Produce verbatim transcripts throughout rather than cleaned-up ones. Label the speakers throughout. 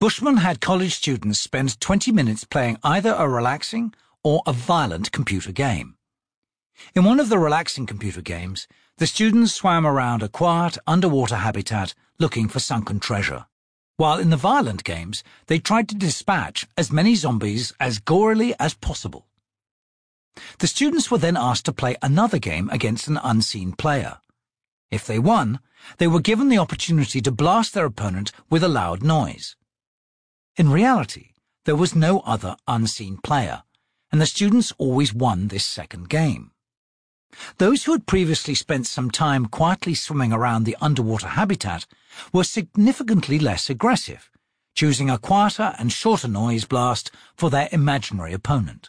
Speaker 1: Bushman had college students spend twenty minutes playing either a relaxing or a violent computer game. In one of the relaxing computer games, the students swam around a quiet underwater habitat looking for sunken treasure, while in the violent games they tried to dispatch as many zombies as gorily as possible. The students were then asked to play another game against an unseen player. If they won, they were given the opportunity to blast their opponent with a loud noise. In reality, there was no other unseen player, and the students always won this second game. Those who had previously spent some time quietly swimming around the underwater habitat were significantly less aggressive, choosing a quieter and shorter noise blast for their imaginary opponent.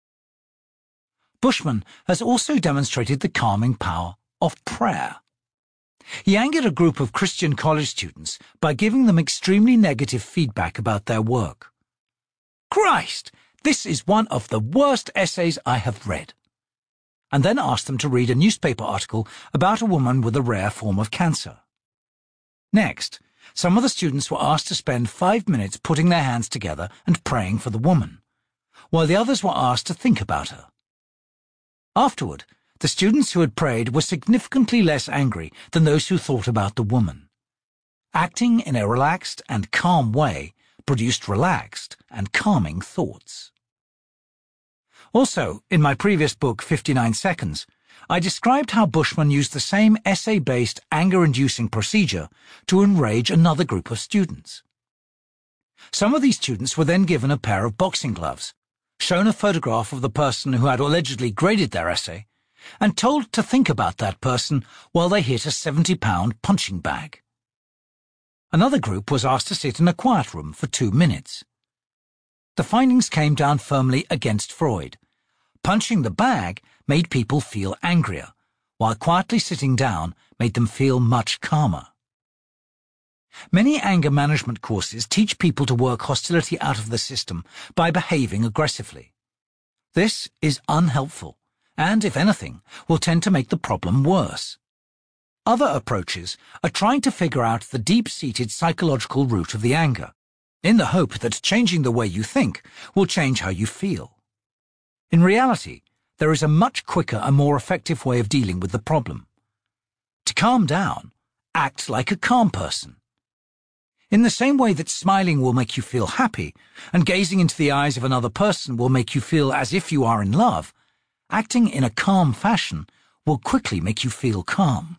Speaker 1: Bushman has also demonstrated the calming power of prayer. He angered a group of Christian college students by giving them extremely negative feedback about their work. "Christ, this is one of the worst essays I have read," and then asked them to read a newspaper article about a woman with a rare form of cancer. Next, some of the students were asked to spend five minutes putting their hands together and praying for the woman, while the others were asked to think about her. Afterward, the students who had prayed were significantly less angry than those who thought about the woman. Acting in a relaxed and calm way produced relaxed and calming thoughts. Also, in my previous book, fifty-nine seconds, I described how Bushman used the same essay-based anger-inducing procedure to enrage another group of students. Some of these students were then given a pair of boxing gloves, shown a photograph of the person who had allegedly graded their essay, and told to think about that person while they hit a seventy-pound punching bag. Another group was asked to sit in a quiet room for two minutes. The findings came down firmly against Freud. Punching the bag made people feel angrier, while quietly sitting down made them feel much calmer. Many anger management courses teach people to work hostility out of the system by behaving aggressively. This is unhelpful, and, if anything, will tend to make the problem worse. Other approaches are trying to figure out the deep-seated psychological root of the anger, in the hope that changing the way you think will change how you feel. In reality, there is a much quicker and more effective way of dealing with the problem. To calm down, act like a calm person. In the same way that smiling will make you feel happy, and gazing into the eyes of another person will make you feel as if you are in love, acting in a calm fashion will quickly make you feel calm.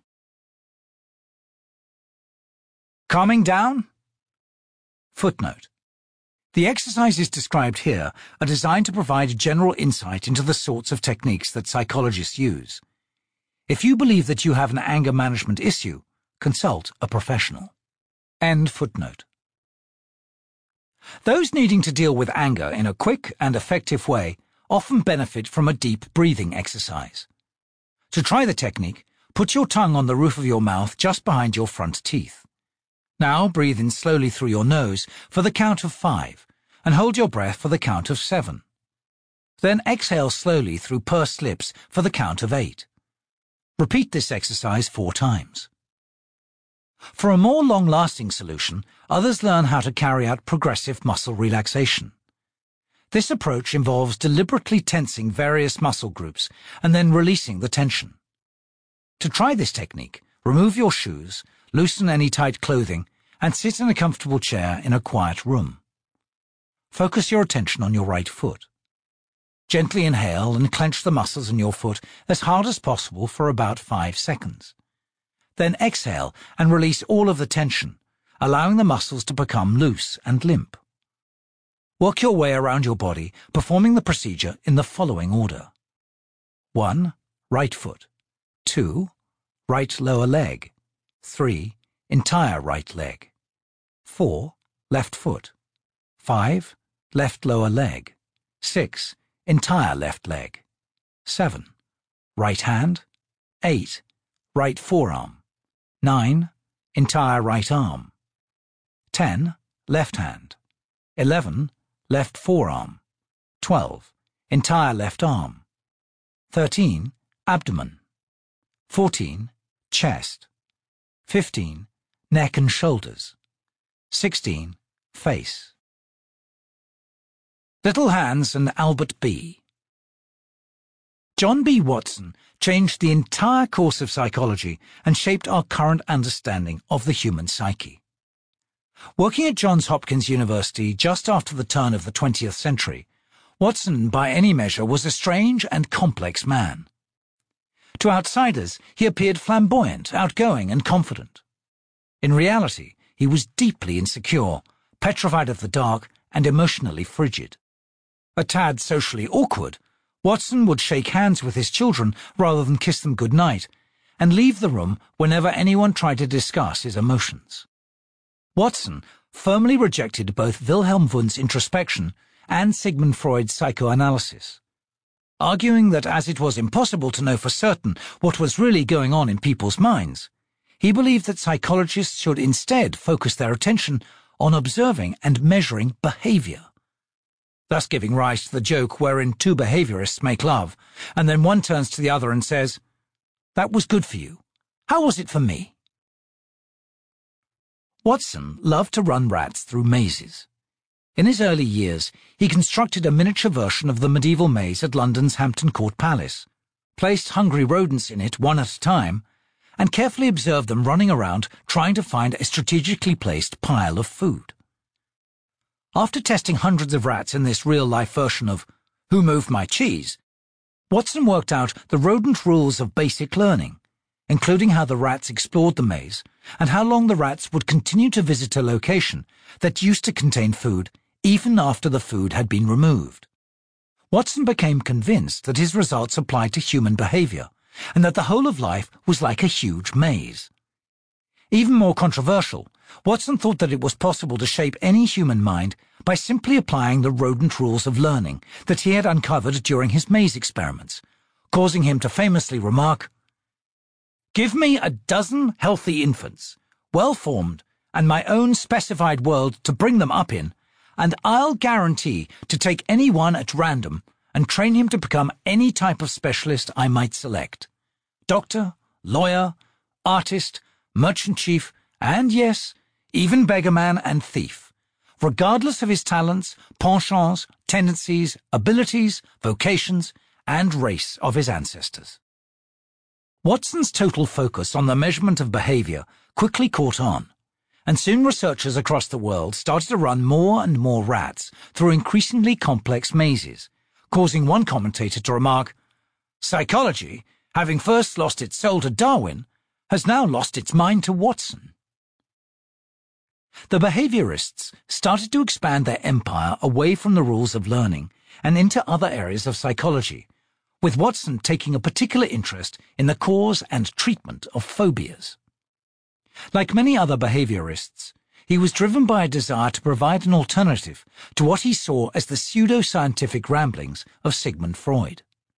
Speaker 1: Calming down? Footnote. The exercises described here are designed to provide general insight into the sorts of techniques that psychologists use. If you believe that you have an anger management issue, consult a professional. End footnote. Those needing to deal with anger in a quick and effective way often benefit from a deep breathing exercise. To try the technique, put your tongue on the roof of your mouth just behind your front teeth. Now breathe in slowly through your nose for the count of five, and hold your breath for the count of seven. Then exhale slowly through pursed lips for the count of eight. Repeat this exercise four times. For a more long-lasting solution, others learn how to carry out progressive muscle relaxation. This approach involves deliberately tensing various muscle groups and then releasing the tension. To try this technique, remove your shoes, loosen any tight clothing, and sit in a comfortable chair in a quiet room. Focus your attention on your right foot. Gently inhale and clench the muscles in your foot as hard as possible for about five seconds. Then exhale and release all of the tension, allowing the muscles to become loose and limp. Work your way around your body, performing the procedure in the following order. one. Right foot. two. Right lower leg. three. Entire right leg. four. Left foot. five. Left lower leg. six. Entire left leg. seven. Right hand. eight. Right forearm. nine. Entire right arm. ten. Left hand. eleven. Left forearm. twelve. Entire left arm. thirteen. Abdomen. fourteen. Chest. fifteen. Neck and shoulders. sixteen. Face. Little Hans and Albert B. John B. Watson changed the entire course of psychology and shaped our current understanding of the human psyche. Working at Johns Hopkins University just after the turn of the twentieth century, Watson, by any measure, was a strange and complex man. To outsiders, he appeared flamboyant, outgoing, and confident. In reality, he was deeply insecure, petrified of the dark, and emotionally frigid. A tad socially awkward, Watson would shake hands with his children rather than kiss them goodnight, and leave the room whenever anyone tried to discuss his emotions. Watson firmly rejected both Wilhelm Wundt's introspection and Sigmund Freud's psychoanalysis, arguing that as it was impossible to know for certain what was really going on in people's minds, he believed that psychologists should instead focus their attention on observing and measuring behavior, thus giving rise to the joke wherein two behaviorists make love, and then one turns to the other and says, "That was good for you. How was it for me?" Watson loved to run rats through mazes. In his early years, he constructed a miniature version of the medieval maze at London's Hampton Court Palace, placed hungry rodents in it one at a time, and carefully observed them running around trying to find a strategically placed pile of food. After testing hundreds of rats in this real-life version of Who Moved My Cheese, Watson worked out the rodent rules of basic learning, including how the rats explored the maze and how long the rats would continue to visit a location that used to contain food even after the food had been removed. Watson became convinced that his results applied to human behavior, and that the whole of life was like a huge maze. Even more controversial, Watson thought that it was possible to shape any human mind by simply applying the rodent rules of learning that he had uncovered during his maze experiments, causing him to famously remark, "Give me a dozen healthy infants, well-formed, and my own specified world to bring them up in, and I'll guarantee to take any one at random and train him to become any type of specialist I might select. Doctor, lawyer, artist, merchant chief, and yes, even beggarman and thief, regardless of his talents, penchants, tendencies, abilities, vocations, and race of his ancestors." Watson's total focus on the measurement of behavior quickly caught on, and soon researchers across the world started to run more and more rats through increasingly complex mazes, causing one commentator to remark, "Psychology, having first lost its soul to Darwin, has now lost its mind to Watson." The behaviorists started to expand their empire away from the rules of learning and into other areas of psychology, with Watson taking a particular interest in the cause and treatment of phobias. Like many other behaviorists, he was driven by a desire to provide an alternative to what he saw as the pseudo-scientific ramblings of Sigmund Freud.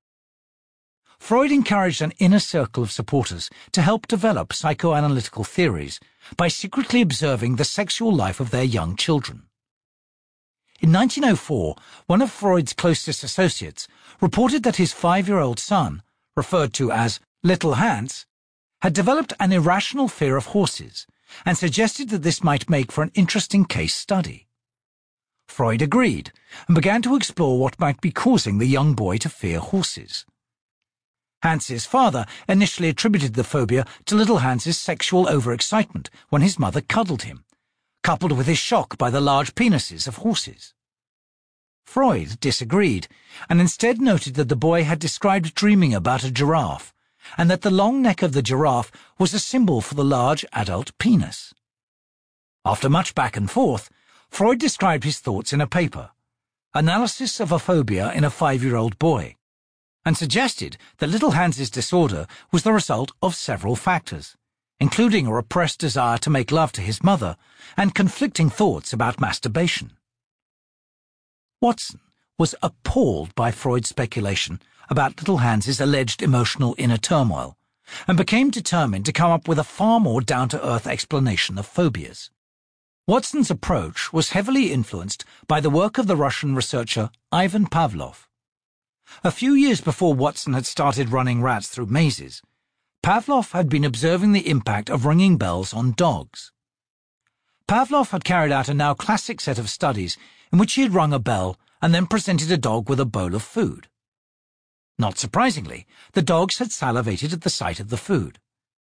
Speaker 1: Freud encouraged an inner circle of supporters to help develop psychoanalytical theories by secretly observing the sexual life of their young children. In nineteen oh four, one of Freud's closest associates reported that his five-year-old son, referred to as Little Hans, had developed an irrational fear of horses and suggested that this might make for an interesting case study. Freud agreed and began to explore what might be causing the young boy to fear horses. Hans's father initially attributed the phobia to little Hans's sexual overexcitement when his mother cuddled him, coupled with his shock by the large penises of horses. Freud disagreed, and instead noted that the boy had described dreaming about a giraffe, and that the long neck of the giraffe was a symbol for the large adult penis. After much back and forth, Freud described his thoughts in a paper, Analysis of a Phobia in a Five-Year-Old Boy, and suggested that little Hans's disorder was the result of several factors, including a repressed desire to make love to his mother and conflicting thoughts about masturbation. Watson was appalled by Freud's speculation about little Hans's alleged emotional inner turmoil, and became determined to come up with a far more down-to-earth explanation of phobias. Watson's approach was heavily influenced by the work of the Russian researcher Ivan Pavlov. A few years before Watson had started running rats through mazes, Pavlov had been observing the impact of ringing bells on dogs. Pavlov had carried out a now classic set of studies in which he had rung a bell and then presented a dog with a bowl of food. Not surprisingly, the dogs had salivated at the sight of the food.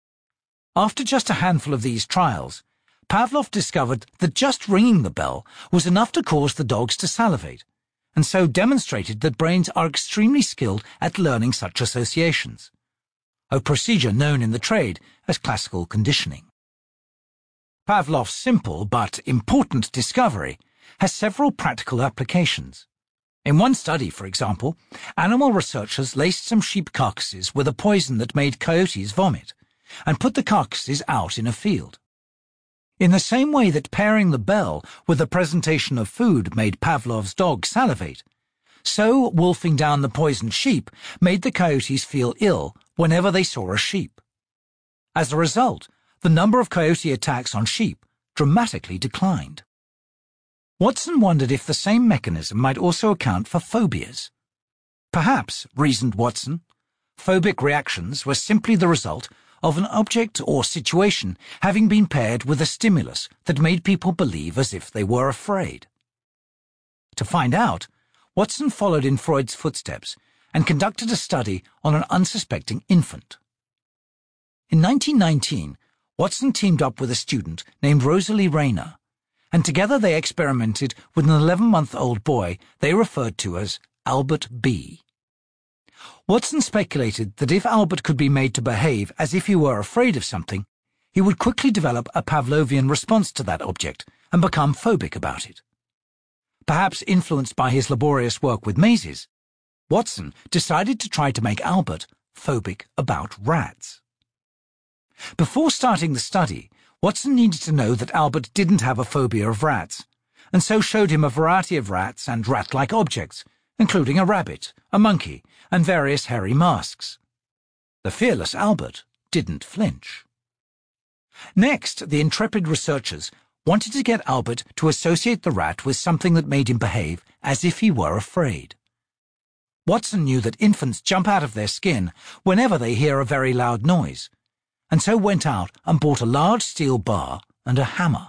Speaker 1: After just a handful of these trials, Pavlov discovered that just ringing the bell was enough to cause the dogs to salivate, and so demonstrated that brains are extremely skilled at learning such associations, a procedure known in the trade as classical conditioning. Pavlov's simple but important discovery has several practical applications. In one study, for example, animal researchers laced some sheep carcasses with a poison that made coyotes vomit, and put the carcasses out in a field. In the same way that pairing the bell with the presentation of food made Pavlov's dog salivate, so wolfing down the poisoned sheep made the coyotes feel ill whenever they saw a sheep. As a result, the number of coyote attacks on sheep dramatically declined. Watson wondered if the same mechanism might also account for phobias. Perhaps, reasoned Watson, phobic reactions were simply the result of an object or situation having been paired with a stimulus that made people believe as if they were afraid. To find out, Watson followed in Freud's footsteps and conducted a study on an unsuspecting infant. In nineteen nineteen, Watson teamed up with a student named Rosalie Rayner, and together they experimented with an eleven-month-old boy they referred to as Albert B. Watson speculated that if Albert could be made to behave as if he were afraid of something, he would quickly develop a Pavlovian response to that object and become phobic about it. Perhaps influenced by his laborious work with mazes, Watson decided to try to make Albert phobic about rats. Before starting the study, Watson needed to know that Albert didn't have a phobia of rats, and so showed him a variety of rats and rat-like objects, including a rabbit, a monkey, and various hairy masks. The fearless Albert didn't flinch. Next, the intrepid researchers wanted to get Albert to associate the rat with something that made him behave as if he were afraid. Watson knew that infants jump out of their skin whenever they hear a very loud noise, and so went out and bought a large steel bar and a hammer.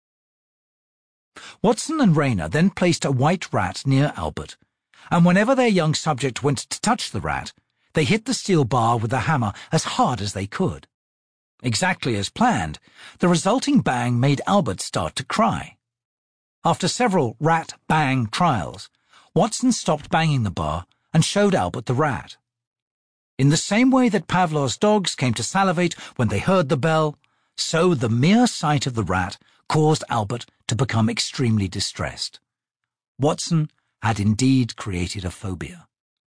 Speaker 1: Watson and Rayner then placed a white rat near Albert, and whenever their young subject went to touch the rat, they hit the steel bar with the hammer as hard as they could. Exactly as planned, the resulting bang made Albert start to cry. After several rat-bang trials, Watson stopped banging the bar and showed Albert the rat. In the same way that Pavlov's dogs came to salivate when they heard the bell, so the mere sight of the rat caused Albert to become extremely distressed. Watson had indeed created a phobia.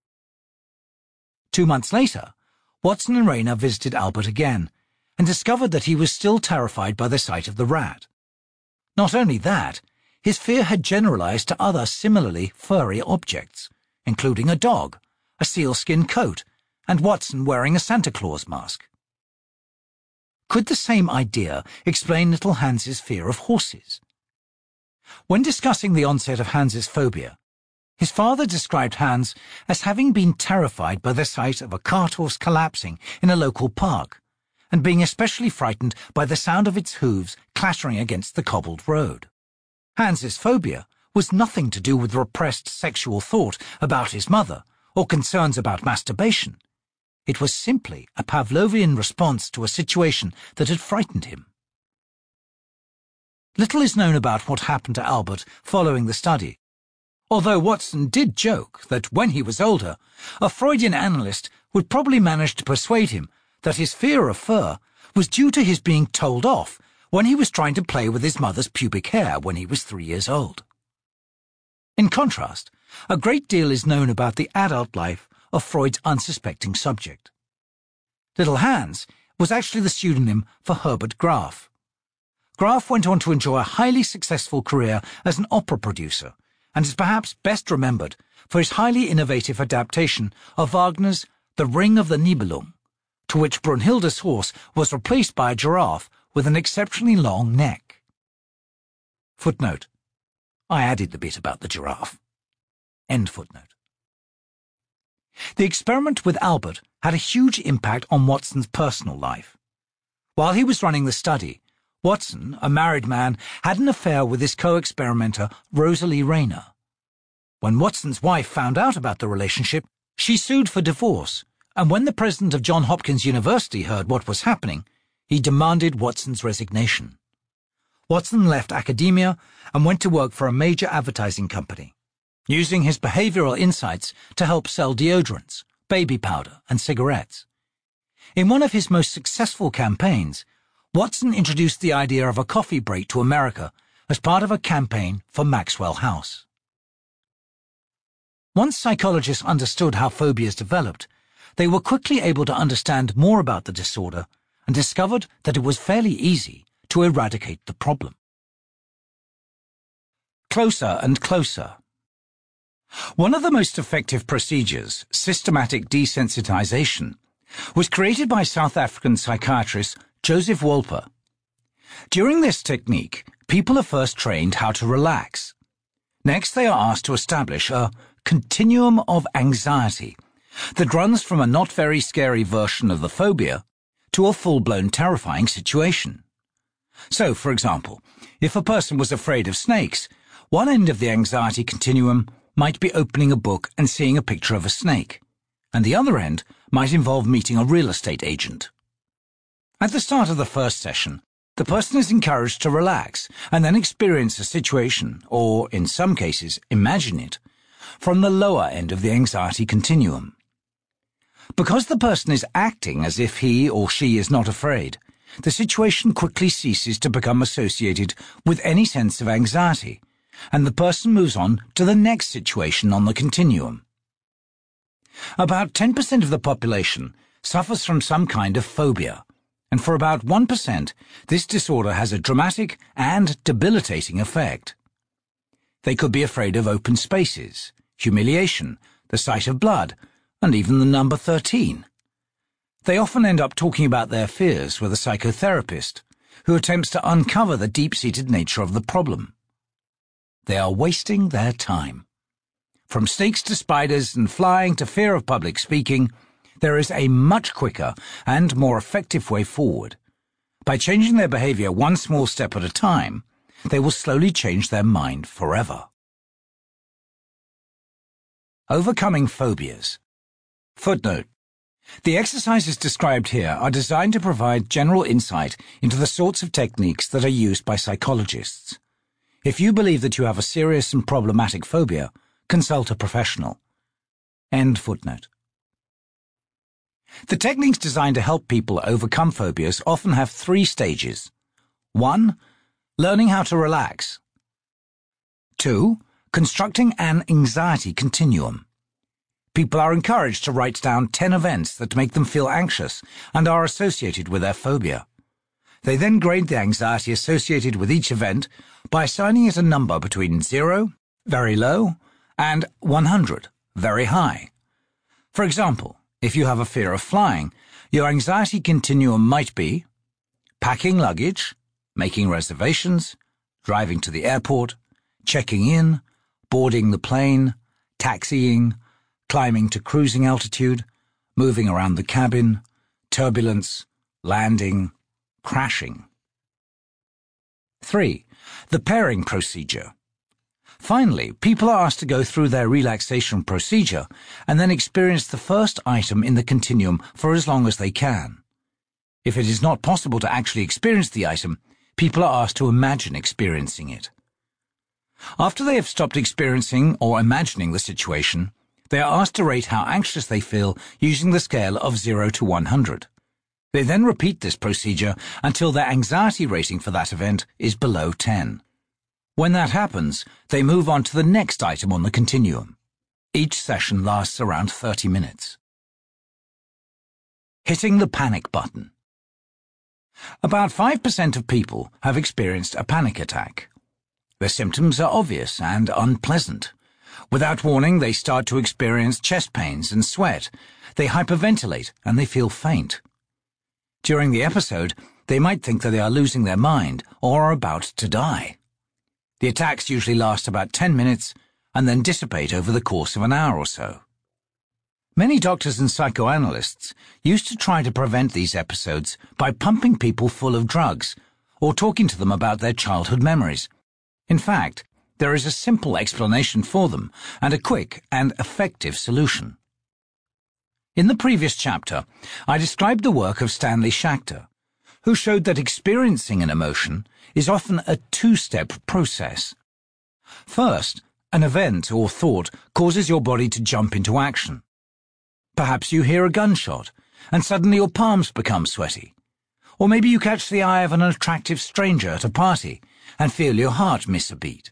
Speaker 1: Two months later, Watson and Rayner visited Albert again and discovered that he was still terrified by the sight of the rat. Not only that, his fear had generalized to other similarly furry objects, including a dog, a sealskin coat, and Watson wearing a Santa Claus mask. Could the same idea explain little Hans's fear of horses? When discussing the onset of Hans's phobia, his father described Hans as having been terrified by the sight of a cart horse collapsing in a local park, and being especially frightened by the sound of its hooves clattering against the cobbled road. Hans's phobia was nothing to do with repressed sexual thought about his mother or concerns about masturbation. It was simply a Pavlovian response to a situation that had frightened him. Little is known about what happened to Albert following the study, although Watson did joke that when he was older, a Freudian analyst would probably manage to persuade him that his fear of fur was due to his being told off when he was trying to play with his mother's pubic hair when he was three years old. In contrast, a great deal is known about the adult life of Freud's unsuspecting subject. Little Hans was actually the pseudonym for Herbert Graf. Graf went on to enjoy a highly successful career as an opera producer, and is perhaps best remembered for his highly innovative adaptation of Wagner's The Ring of the Nibelung, to which Brunhilde's horse was replaced by a giraffe with an exceptionally long neck. Footnote. I added the bit about the giraffe. End footnote. The experiment with Albert had a huge impact on Watson's personal life. While he was running the study, Watson, a married man, had an affair with his co-experimenter Rosalie Rayner. When Watson's wife found out about the relationship, she sued for divorce, and when the president of Johns Hopkins University heard what was happening, he demanded Watson's resignation. Watson left academia and went to work for a major advertising company, using his behavioral insights to help sell deodorants, baby powder, and cigarettes. In one of his most successful campaigns, Watson introduced the idea of a coffee break to America as part of a campaign for Maxwell House. Once psychologists understood how phobias developed, they were quickly able to understand more about the disorder and discovered that it was fairly easy to eradicate the problem. Closer and closer. One of the most effective procedures, systematic desensitization, was created by South African psychiatrist Joseph Wolper. During this technique, people are first trained how to relax. Next, they are asked to establish a continuum of anxiety that runs from a not very scary version of the phobia to a full-blown terrifying situation. So, for example, if a person was afraid of snakes, one end of the anxiety continuum might be opening a book and seeing a picture of a snake, and the other end might involve meeting a real estate agent. At the start of the first session, the person is encouraged to relax and then experience a situation, or, in some cases, imagine it, from the lower end of the anxiety continuum. Because the person is acting as if he or she is not afraid, the situation quickly ceases to become associated with any sense of anxiety, and the person moves on to the next situation on the continuum. About ten percent of the population suffers from some kind of phobia, and for about one percent, this disorder has a dramatic and debilitating effect. They could be afraid of open spaces, humiliation, the sight of blood, and even the number thirteen. They often end up talking about their fears with a psychotherapist, who attempts to uncover the deep-seated nature of the problem. They are wasting their time. From snakes to spiders and flying to fear of public speaking, there is a much quicker and more effective way forward. By changing their behavior one small step at a time, they will slowly change their mind forever. Overcoming phobias. Footnote. The exercises described here are designed to provide general insight into the sorts of techniques that are used by psychologists. If you believe that you have a serious and problematic phobia, consult a professional. End footnote. The techniques designed to help people overcome phobias often have three stages. One, learning how to relax. Two, constructing an anxiety continuum. People are encouraged to write down ten events that make them feel anxious and are associated with their phobia. They then grade the anxiety associated with each event by assigning it a number between zero, very low, and one hundred, very high. For example, if you have a fear of flying, your anxiety continuum might be packing luggage, making reservations, driving to the airport, checking in, boarding the plane, taxiing, climbing to cruising altitude, moving around the cabin, turbulence, landing, crashing. Three, the pairing procedure. Finally, people are asked to go through their relaxation procedure and then experience the first item in the continuum for as long as they can. If it is not possible to actually experience the item, people are asked to imagine experiencing it. After they have stopped experiencing or imagining the situation, they are asked to rate how anxious they feel using the scale of zero to one hundred. They then repeat this procedure until their anxiety rating for that event is below ten. When that happens, they move on to the next item on the continuum. Each session lasts around thirty minutes. Hitting the panic button. About five percent of people have experienced a panic attack. Their symptoms are obvious and unpleasant. Without warning, they start to experience chest pains and sweat. They hyperventilate and they feel faint. During the episode, they might think that they are losing their mind or are about to die. The attacks usually last about ten minutes and then dissipate over the course of an hour or so. Many doctors and psychoanalysts used to try to prevent these episodes by pumping people full of drugs or talking to them about their childhood memories. In fact, there is a simple explanation for them and a quick and effective solution. In the previous chapter, I described the work of Stanley Schachter, who showed that experiencing an emotion is often a two-step process. First, an event or thought causes your body to jump into action. Perhaps you hear a gunshot, and suddenly your palms become sweaty. Or maybe you catch the eye of an attractive stranger at a party and feel your heart miss a beat.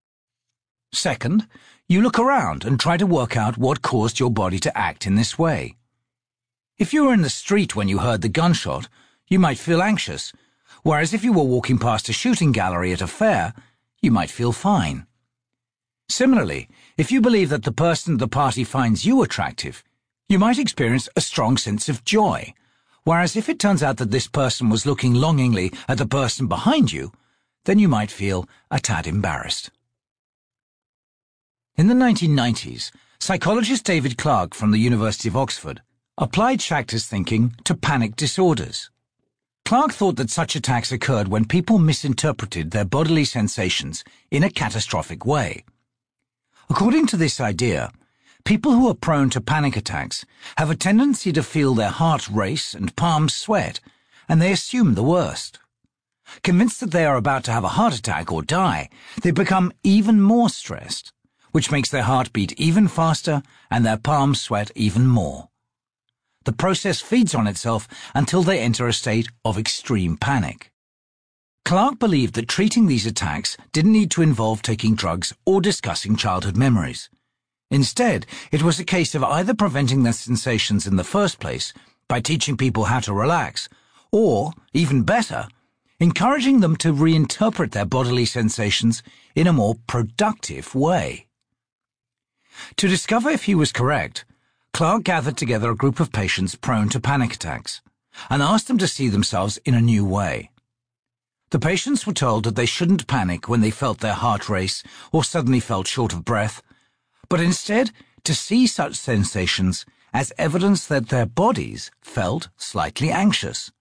Speaker 1: Second, you look around and try to work out what caused your body to act in this way. If you were in the street when you heard the gunshot, you might feel anxious, whereas if you were walking past a shooting gallery at a fair, you might feel fine. Similarly, if you believe that the person at the party finds you attractive, you might experience a strong sense of joy, whereas if it turns out that this person was looking longingly at the person behind you, then you might feel a tad embarrassed. In the nineteen nineties, psychologist David Clarke from the University of Oxford applied Schachter's thinking to panic disorders. Clarke thought that such attacks occurred when people misinterpreted their bodily sensations in a catastrophic way. According to this idea, people who are prone to panic attacks have a tendency to feel their heart race and palms sweat, and they assume the worst. Convinced that they are about to have a heart attack or die, they become even more stressed, which makes their heart beat even faster and their palms sweat even more. The process feeds on itself until they enter a state of extreme panic. Clarke believed that treating these attacks didn't need to involve taking drugs or discussing childhood memories. Instead, it was a case of either preventing their sensations in the first place by teaching people how to relax, or, even better, encouraging them to reinterpret their bodily sensations in a more productive way. To discover if he was correct, Clarke gathered together a group of patients prone to panic attacks and asked them to see themselves in a new way. The patients were told that they shouldn't panic when they felt their heart race or suddenly felt short of breath, but instead to see such sensations as evidence that their bodies felt slightly anxious.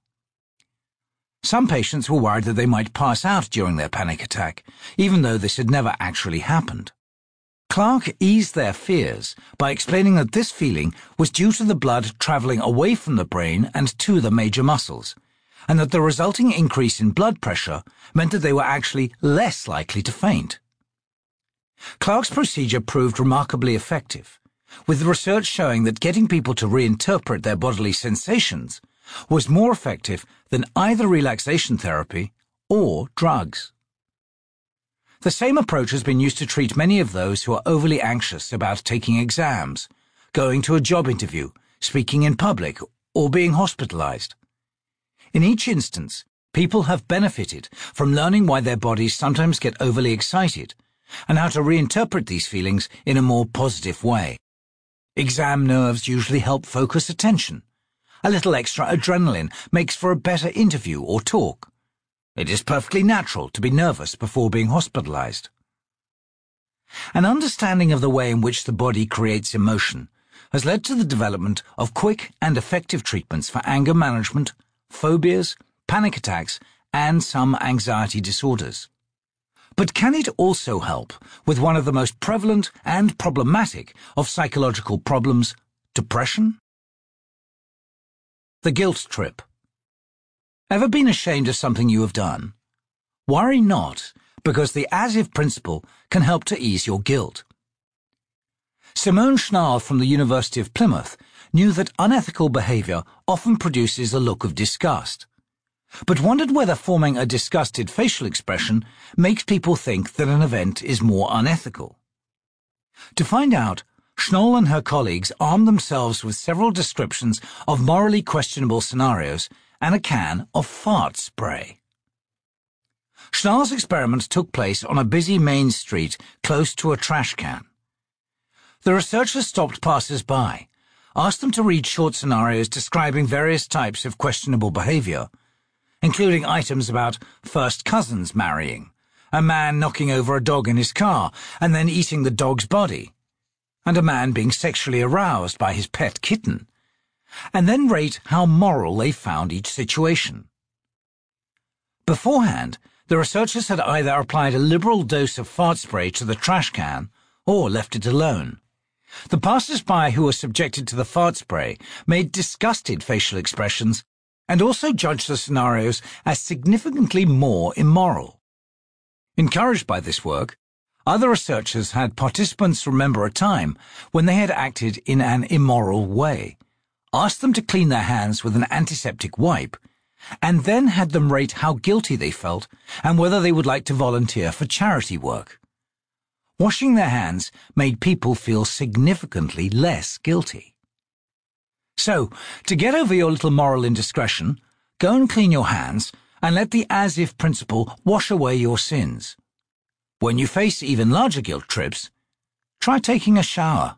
Speaker 1: Some patients were worried that they might pass out during their panic attack, even though this had never actually happened. Clarke eased their fears by explaining that this feeling was due to the blood traveling away from the brain and to the major muscles, and that the resulting increase in blood pressure meant that they were actually less likely to faint. Clarke's procedure proved remarkably effective, with the research showing that getting people to reinterpret their bodily sensations was more effective than either relaxation therapy or drugs. The same approach has been used to treat many of those who are overly anxious about taking exams, going to a job interview, speaking in public, or being hospitalized. In each instance, people have benefited from learning why their bodies sometimes get overly excited and how to reinterpret these feelings in a more positive way. Exam nerves usually help focus attention. A little extra adrenaline makes for a better interview or talk. It is perfectly natural to be nervous before being hospitalized. An understanding of the way in which the body creates emotion has led to the development of quick and effective treatments for anger management, phobias, panic attacks, and some anxiety disorders. But can it also help with one of the most prevalent and problematic of psychological problems, depression? The guilt trip. Ever been ashamed of something you have done? Worry not, because the as-if principle can help to ease your guilt. Simone Schnall from the University of Plymouth knew that unethical behavior often produces a look of disgust, but wondered whether forming a disgusted facial expression makes people think that an event is more unethical. To find out, Schnall and her colleagues armed themselves with several descriptions of morally questionable scenarios and a can of fart spray. Schnall's experiment took place on a busy main street close to a trash can. The researchers stopped passers-by, asked them to read short scenarios describing various types of questionable behavior, including items about first cousins marrying, a man knocking over a dog in his car and then eating the dog's body, and a man being sexually aroused by his pet kitten, and then rate how moral they found each situation. Beforehand, the researchers had either applied a liberal dose of fart spray to the trash can or left it alone. The passers-by who were subjected to the fart spray made disgusted facial expressions and also judged the scenarios as significantly more immoral. Encouraged by this work, other researchers had participants remember a time when they had acted in an immoral way, asked them to clean their hands with an antiseptic wipe, and then had them rate how guilty they felt and whether they would like to volunteer for charity work. Washing their hands made people feel significantly less guilty. So, to get over your little moral indiscretion, go and clean your hands and let the as-if principle wash away your sins. When you face even larger guilt trips, try taking a shower.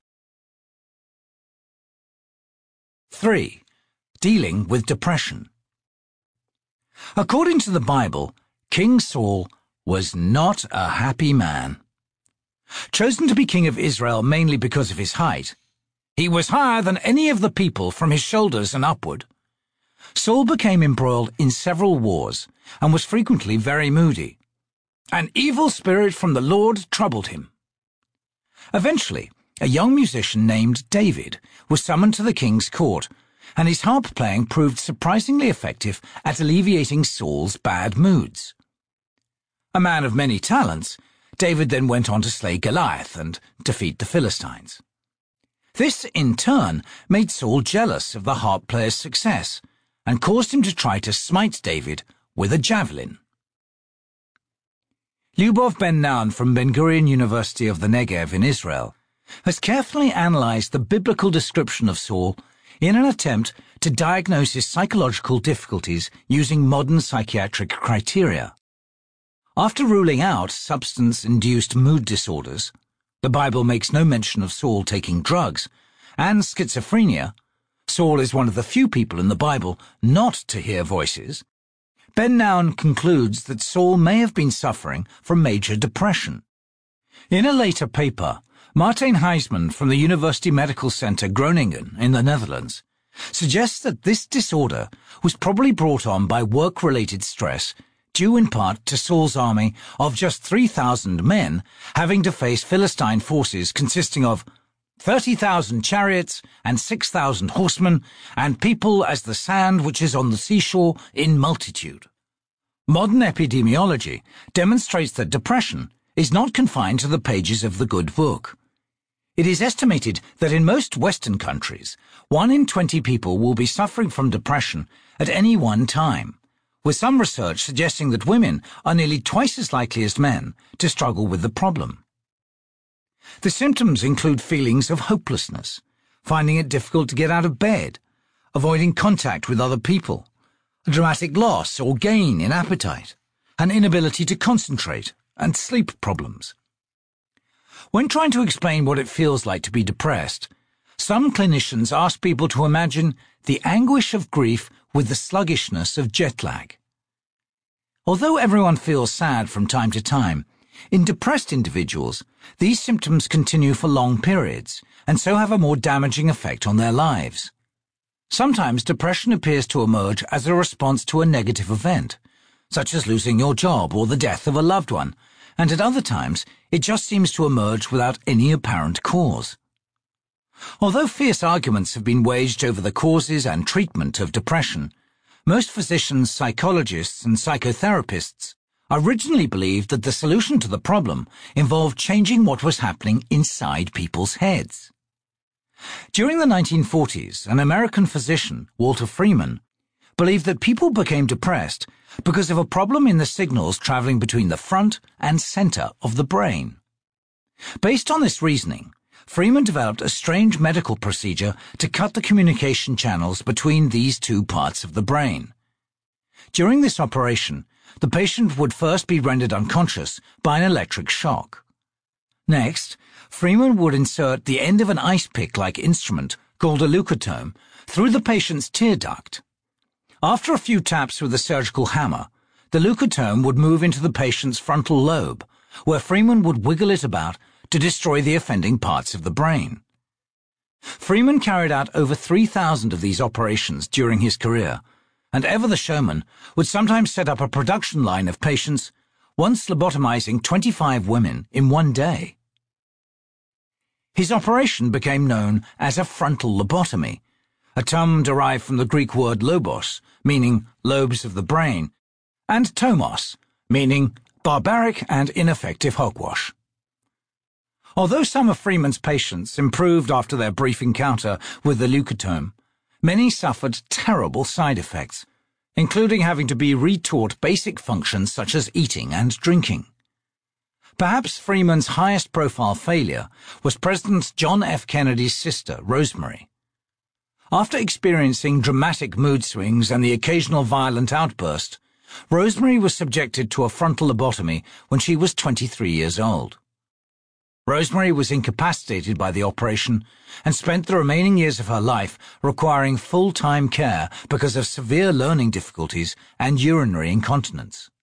Speaker 1: three. Dealing with depression. According to the Bible, King Saul was not a happy man. Chosen to be king of Israel mainly because of his height, he was higher than any of the people from his shoulders and upward. Saul became embroiled in several wars and was frequently very moody. An evil spirit from the Lord troubled him. Eventually, a young musician named David was summoned to the king's court, and his harp playing proved surprisingly effective at alleviating Saul's bad moods. A man of many talents, David then went on to slay Goliath and defeat the Philistines. This, in turn, made Saul jealous of the harp player's success and caused him to try to smite David with a javelin. Lyubov Ben-Naon from Ben-Gurion University of the Negev in Israel has carefully analyzed the biblical description of Saul in an attempt to diagnose his psychological difficulties using modern psychiatric criteria. After ruling out substance-induced mood disorders, the Bible makes no mention of Saul taking drugs, and schizophrenia, Saul is one of the few people in the Bible not to hear voices, Ben-Naon concludes that Saul may have been suffering from major depression. In a later paper, Martijn Huisman from the University Medical Center Groningen in the Netherlands suggests that this disorder was probably brought on by work-related stress due in part to Saul's army of just three thousand men having to face Philistine forces consisting of thirty thousand chariots and six thousand horsemen, and people as the sand which is on the seashore in multitude. Modern epidemiology demonstrates that depression is not confined to the pages of the good book. It is estimated that in most Western countries, one in twenty people will be suffering from depression at any one time, with some research suggesting that women are nearly twice as likely as men to struggle with the problem. The symptoms include feelings of hopelessness, finding it difficult to get out of bed, avoiding contact with other people, a dramatic loss or gain in appetite, an inability to concentrate, and sleep problems. When trying to explain what it feels like to be depressed, some clinicians ask people to imagine the anguish of grief with the sluggishness of jet lag. Although everyone feels sad from time to time, in depressed individuals, these symptoms continue for long periods and so have a more damaging effect on their lives. Sometimes depression appears to emerge as a response to a negative event, such as losing your job or the death of a loved one, and at other times it just seems to emerge without any apparent cause. Although fierce arguments have been waged over the causes and treatment of depression, most physicians, psychologists, and psychotherapists originally believed that the solution to the problem involved changing what was happening inside people's heads. During the nineteen forties, an American physician, Walter Freeman, believed that people became depressed because of a problem in the signals traveling between the front and center of the brain. Based on this reasoning, Freeman developed a strange medical procedure to cut the communication channels between these two parts of the brain. During this operation, the patient would first be rendered unconscious by an electric shock. Next, Freeman would insert the end of an ice pick-like instrument, called a leucotome, through the patient's tear duct. After a few taps with a surgical hammer, the leucotome would move into the patient's frontal lobe, where Freeman would wiggle it about to destroy the offending parts of the brain. Freeman carried out over three thousand of these operations during his career, and Ever the Showman would sometimes set up a production line of patients, once lobotomizing twenty-five women in one day. His operation became known as a frontal lobotomy, a term derived from the Greek word lobos, meaning lobes of the brain, and tomos, meaning barbaric and ineffective hogwash. Although some of Freeman's patients improved after their brief encounter with the leucotome, many suffered terrible side effects, including having to be retaught basic functions such as eating and drinking. Perhaps Freeman's highest profile failure was President John F. Kennedy's sister, Rosemary. After experiencing dramatic mood swings and the occasional violent outburst, Rosemary was subjected to a frontal lobotomy when she was twenty-three years old. Rosemary was incapacitated by the operation and spent the remaining years of her life requiring full-time care because of severe learning difficulties and urinary incontinence.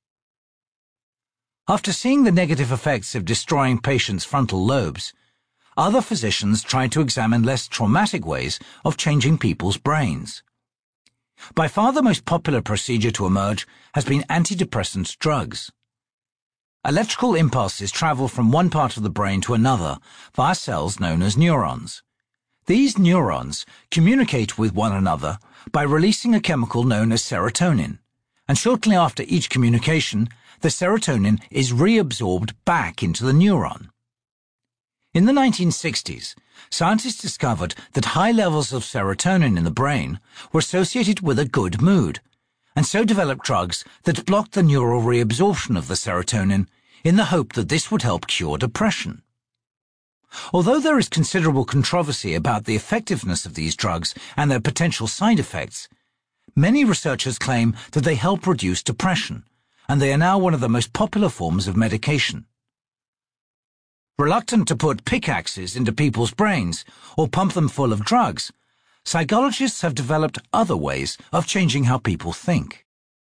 Speaker 1: After seeing the negative effects of destroying patients' frontal lobes, other physicians tried to examine less traumatic ways of changing people's brains. By far the most popular procedure to emerge has been antidepressant drugs. Electrical impulses travel from one part of the brain to another via cells known as neurons. These neurons communicate with one another by releasing a chemical known as serotonin, and shortly after each communication, the serotonin is reabsorbed back into the neuron. In the nineteen sixties, scientists discovered that high levels of serotonin in the brain were associated with a good mood, and so developed drugs that blocked the neural reabsorption of the serotonin in the hope that this would help cure depression. Although there is considerable controversy about the effectiveness of these drugs and their potential side effects, many researchers claim that they help reduce depression, and they are now one of the most popular forms of medication. Reluctant to put pickaxes into people's brains or pump them full of drugs, psychologists have developed other ways of changing how people think.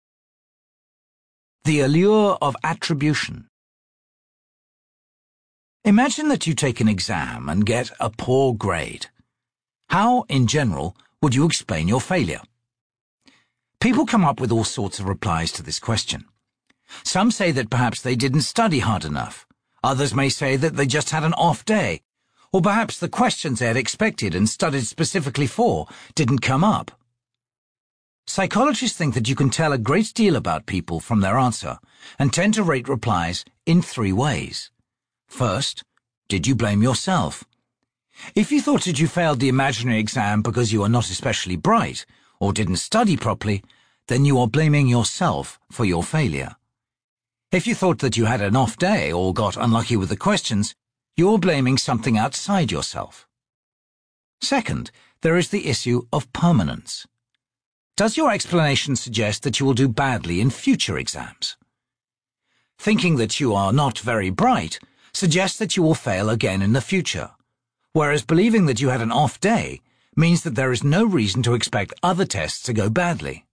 Speaker 1: The allure of attribution. Imagine that you take an exam and get a poor grade. How, in general, would you explain your failure? People come up with all sorts of replies to this question. Some say that perhaps they didn't study hard enough. Others may say that they just had an off day, or perhaps the questions they had expected and studied specifically for didn't come up. Psychologists think that you can tell a great deal about people from their answer and tend to rate replies in three ways. First, did you blame yourself? If you thought that you failed the imaginary exam because you are not especially bright or didn't study properly, then you are blaming yourself for your failure. If you thought that you had an off day or got unlucky with the questions, you're blaming something outside yourself. Second, there is the issue of permanence. Does your explanation suggest that you will do badly in future exams? Thinking that you are not very bright suggests that you will fail again in the future, whereas believing that you had an off day means that there is no reason to expect other tests to go badly.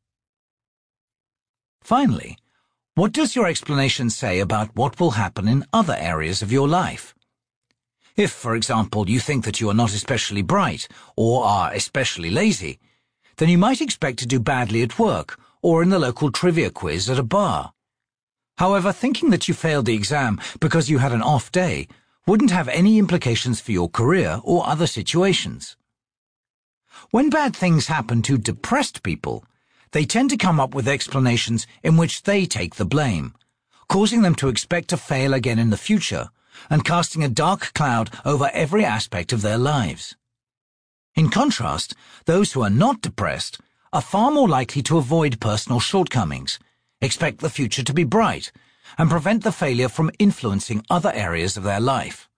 Speaker 1: Finally, what does your explanation say about what will happen in other areas of your life? If, for example, you think that you are not especially bright or are especially lazy, then you might expect to do badly at work or in the local trivia quiz at a bar. However, thinking that you failed the exam because you had an off day wouldn't have any implications for your career or other situations. When bad things happen to depressed people, they tend to come up with explanations in which they take the blame, causing them to expect to fail again in the future and casting a dark cloud over every aspect of their lives. In contrast, those who are not depressed are far more likely to avoid personal shortcomings, expect the future to be bright, and prevent the failure from influencing other areas of their life.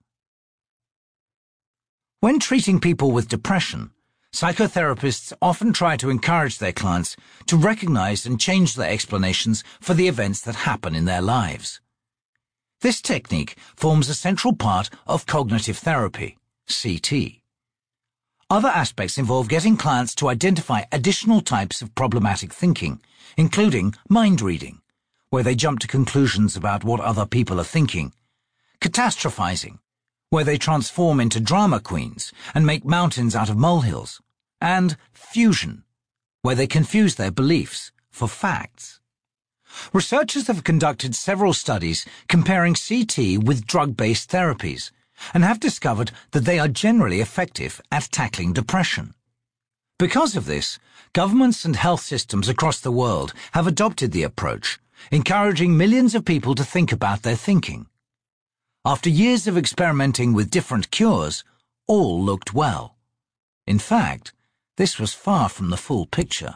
Speaker 1: When treating people with depression, psychotherapists often try to encourage their clients to recognize and change their explanations for the events that happen in their lives. This technique forms a central part of cognitive therapy, C T. Other aspects involve getting clients to identify additional types of problematic thinking, including mind reading, where they jump to conclusions about what other people are thinking, catastrophizing, where they transform into drama queens and make mountains out of molehills, and fusion, where they confuse their beliefs for facts. Researchers have conducted several studies comparing C T with drug-based therapies and have discovered that they are generally effective at tackling depression. Because of this, governments and health systems across the world have adopted the approach, encouraging millions of people to think about their thinking. After years of experimenting with different cures, all looked well. In fact, this was far from the full picture.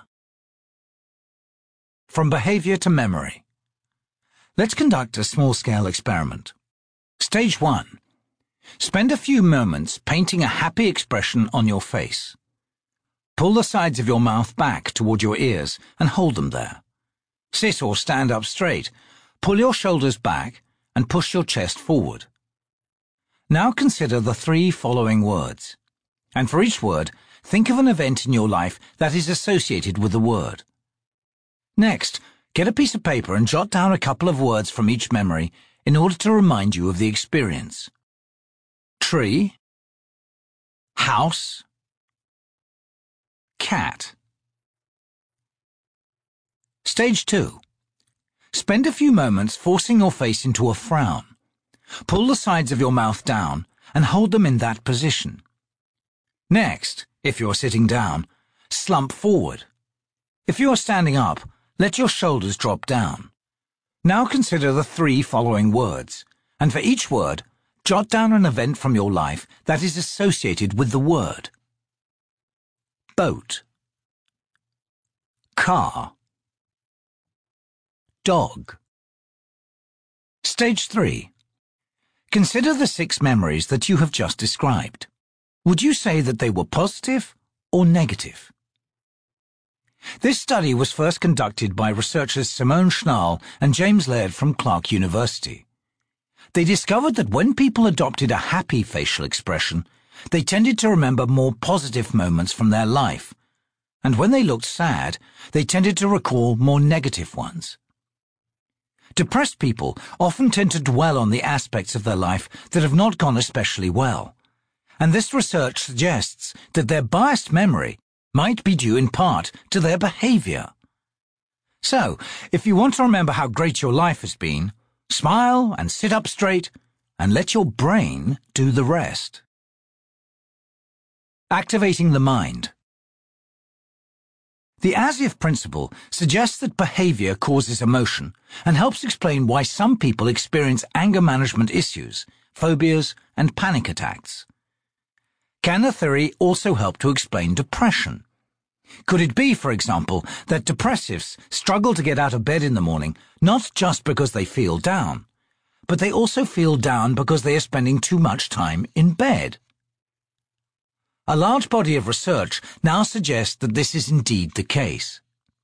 Speaker 1: From behavior to memory. Let's conduct a small-scale experiment. Stage one. Spend a few moments painting a happy expression on your face. Pull the sides of your mouth back toward your ears and hold them there. Sit or stand up straight, pull your shoulders back, and push your chest forward. Now consider the three following words. And for each word, think of an event in your life that is associated with the word. Next, get a piece of paper and jot down a couple of words from each memory in order to remind you of the experience. Tree, house, cat. Stage two. Spend a few moments forcing your face into a frown. Pull the sides of your mouth down and hold them in that position. Next, if you're sitting down, slump forward. If you're standing up, let your shoulders drop down. Now consider the three following words, and for each word, jot down an event from your life that is associated with the word. Boat, car, dog. Stage three. Consider the six memories that you have just described. Would you say that they were positive or negative? This study was first conducted by researchers Simone Schnall and James Laird from Clark University. They discovered that when people adopted a happy facial expression, they tended to remember more positive moments from their life, and when they looked sad, they tended to recall more negative ones. Depressed people often tend to dwell on the aspects of their life that have not gone especially well, and this research suggests that their biased memory might be due in part to their behavior. So, if you want to remember how great your life has been, smile and sit up straight and let your brain do the rest. Activating the mind. The as-if principle suggests that behavior causes emotion and helps explain why some people experience anger management issues, phobias, and panic attacks. Can the theory also help to explain depression? Could it be, for example, that depressives struggle to get out of bed in the morning not just because they feel down, but they also feel down because they are spending too much time in bed? A large body of research now suggests that this is indeed the case.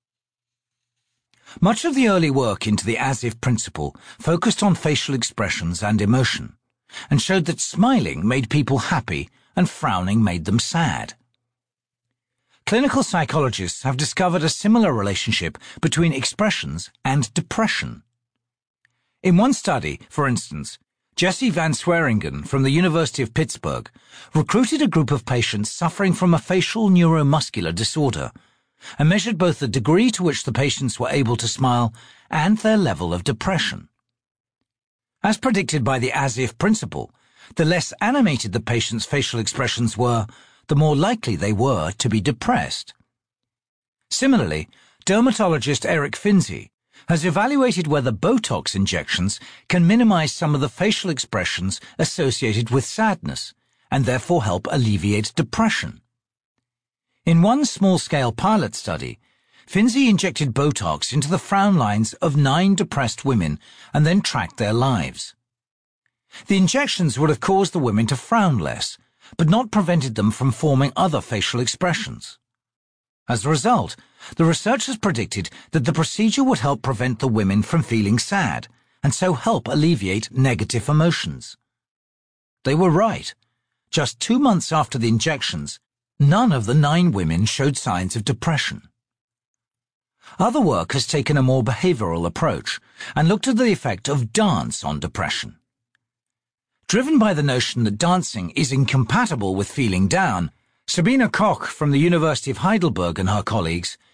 Speaker 1: Much of the early work into the as-if principle focused on facial expressions and emotion, and showed that smiling made people happy and frowning made them sad. Clinical psychologists have discovered a similar relationship between expressions and depression. In one study, for instance, Jesse Van Sweringen from the University of Pittsburgh recruited a group of patients suffering from a facial neuromuscular disorder and measured both the degree to which the patients were able to smile and their level of depression. As predicted by the as-if principle, the less animated the patient's facial expressions were, the more likely they were to be depressed. Similarly, dermatologist Eric Finzi has evaluated whether Botox injections can minimize some of the facial expressions associated with sadness and therefore help alleviate depression. In one small-scale pilot study, Finzi injected Botox into the frown lines of nine depressed women and then tracked their lives. The injections would have caused the women to frown less, but not prevented them from forming other facial expressions. As a result, the researchers predicted that the procedure would help prevent the women from feeling sad, and so help alleviate negative emotions. They were right. Just two months after the injections, none of the nine women showed signs of depression. Other work has taken a more behavioral approach and looked at the effect of dance on depression. Driven by the notion that dancing is incompatible with feeling down, Sabine Koch from the University of Heidelberg and her colleagues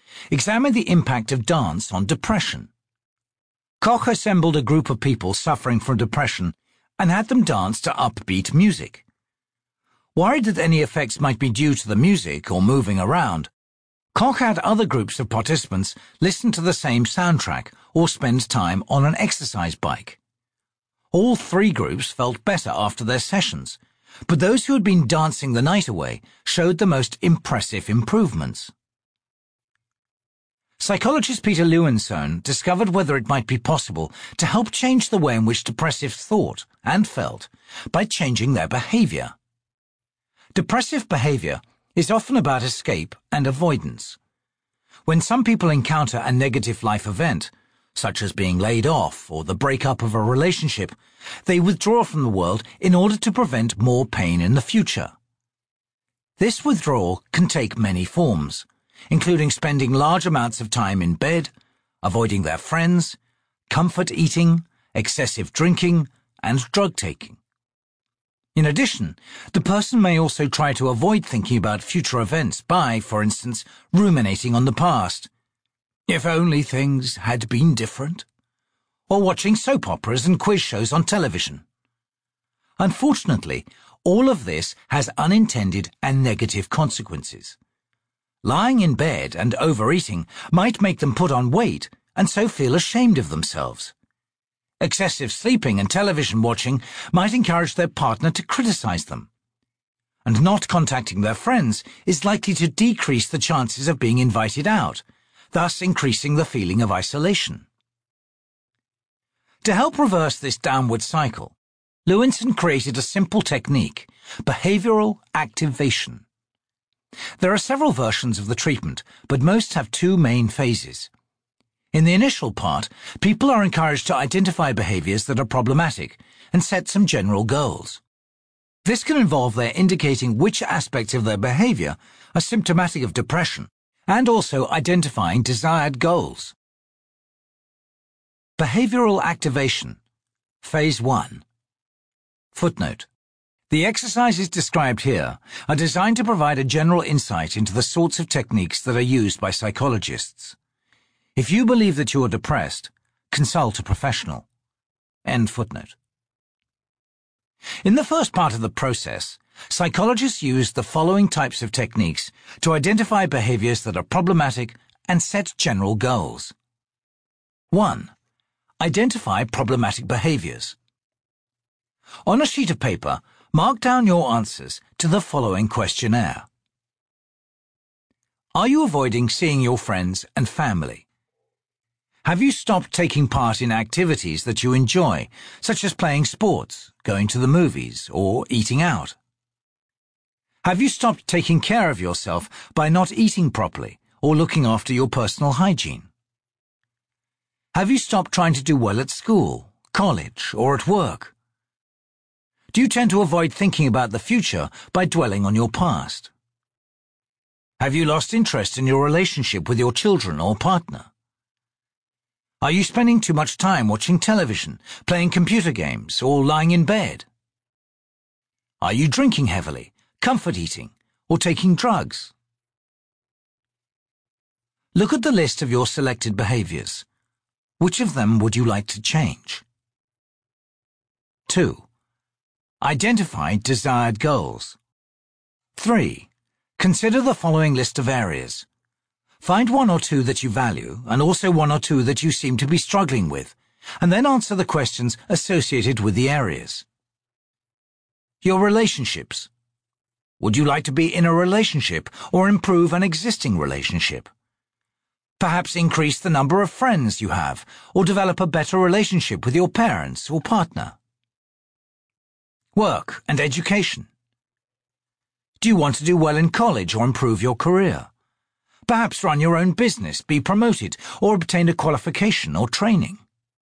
Speaker 1: examined the impact of dance on depression. Koch assembled a group of people suffering from depression and had them dance to upbeat music. Worried that any effects might be due to the music or moving around, Koch had other groups of participants listen to the same soundtrack or spend time on an exercise bike. All three groups felt better after their sessions, but those who had been dancing the night away showed the most impressive improvements. Psychologist Peter Lewinsohn discovered whether it might be possible to help change the way in which depressives thought and felt by changing their behavior. Depressive behavior is often about escape and avoidance. When some people encounter a negative life event, such as being laid off or the breakup of a relationship, they withdraw from the world in order to prevent more pain in the future. This withdrawal can take many forms, including spending large amounts of time in bed, avoiding their friends, comfort eating, excessive drinking, and drug taking. In addition, the person may also try to avoid thinking about future events by, for instance, ruminating on the past. If only things had been different. Or watching soap operas and quiz shows on television. Unfortunately, all of this has unintended and negative consequences. Lying in bed and overeating might make them put on weight and so feel ashamed of themselves. Excessive sleeping and television watching might encourage their partner to criticize them. And not contacting their friends is likely to decrease the chances of being invited out, thus increasing the feeling of isolation. To help reverse this downward cycle, Lewinsohn created a simple technique, behavioral activation. There are several versions of the treatment, but most have two main phases. In the initial part, people are encouraged to identify behaviors that are problematic and set some general goals. This can involve their indicating which aspects of their behavior are symptomatic of depression and also identifying desired goals. Behavioral activation, Phase one. Footnote. The exercises described here are designed to provide a general insight into the sorts of techniques that are used by psychologists. If you believe that you are depressed, consult a professional. End footnote. In the first part of the process, psychologists use the following types of techniques to identify behaviors that are problematic and set general goals. one. Identify problematic behaviors. On a sheet of paper, mark down your answers to the following questionnaire. Are you avoiding seeing your friends and family? Have you stopped taking part in activities that you enjoy, such as playing sports, going to the movies, or eating out? Have you stopped taking care of yourself by not eating properly or looking after your personal hygiene? Have you stopped trying to do well at school, college, or at work? Do you tend to avoid thinking about the future by dwelling on your past? Have you lost interest in your relationship with your children or partner? Are you spending too much time watching television, playing computer games, or lying in bed? Are you drinking heavily, comfort eating, or taking drugs? Look at the list of your selected behaviors. Which of them would you like to change? two. Identify desired goals. three. Consider the following list of areas. Find one or two that you value and also one or two that you seem to be struggling with, and then answer the questions associated with the areas. Your relationships. Would you like to be in a relationship or improve an existing relationship? Perhaps increase the number of friends you have or develop a better relationship with your parents or partner. Work and education. Do you want to do well in college or improve your career? Perhaps run your own business, be promoted, or obtain a qualification or training.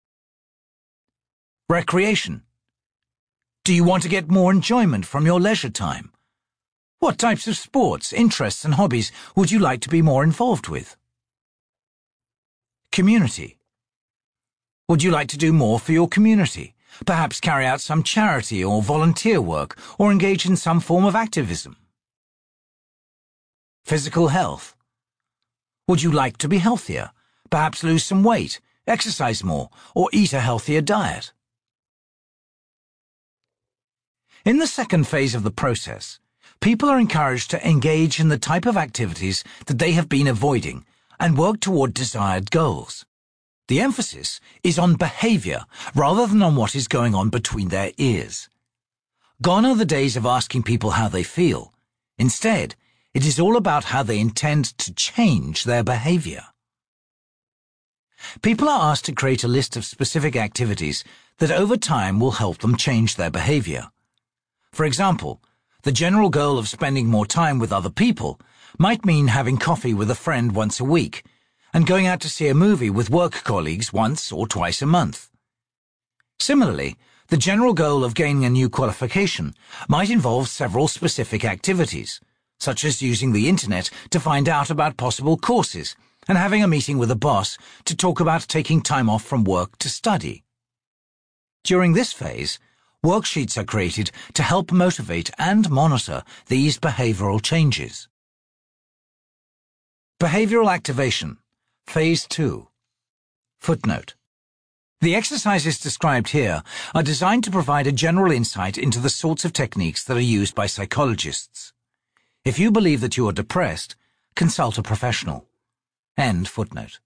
Speaker 1: Recreation. Do you want to get more enjoyment from your leisure time? What types of sports, interests, and hobbies would you like to be more involved with? Community. Would you like to do more for your community? Perhaps carry out some charity or volunteer work, or engage in some form of activism. Physical health. Would you like to be healthier, perhaps lose some weight, exercise more, or eat a healthier diet? In the second phase of the process, people are encouraged to engage in the type of activities that they have been avoiding and work toward desired goals. The emphasis is on behavior rather than on what is going on between their ears. Gone are the days of asking people how they feel. Instead, it is all about how they intend to change their behavior. People are asked to create a list of specific activities that over time will help them change their behavior. For example, the general goal of spending more time with other people might mean having coffee with a friend once a week and going out to see a movie with work colleagues once or twice a month. Similarly, the general goal of gaining a new qualification might involve several specific activities, such as using the internet to find out about possible courses and having a meeting with a boss to talk about taking time off from work to study. During this phase, worksheets are created to help motivate and monitor these behavioral changes. Behavioral activation, Phase two. Footnote. The exercises described here are designed to provide a general insight into the sorts of techniques that are used by psychologists. If you believe that you are depressed, consult a professional. End footnote.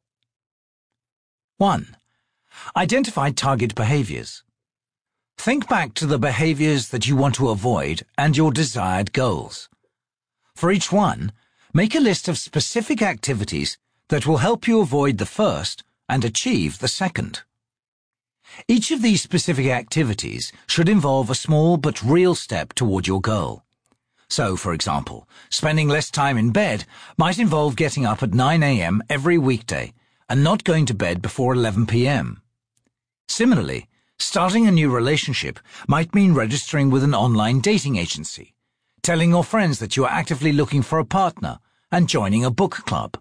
Speaker 1: one. Identify target behaviors. Think back to the behaviors that you want to avoid and your desired goals. For each one, make a list of specific activities that will help you avoid the first and achieve the second. Each of these specific activities should involve a small but real step toward your goal. So, for example, spending less time in bed might involve getting up at nine a m every weekday and not going to bed before eleven p m Similarly, starting a new relationship might mean registering with an online dating agency, telling your friends that you are actively looking for a partner, and joining a book club.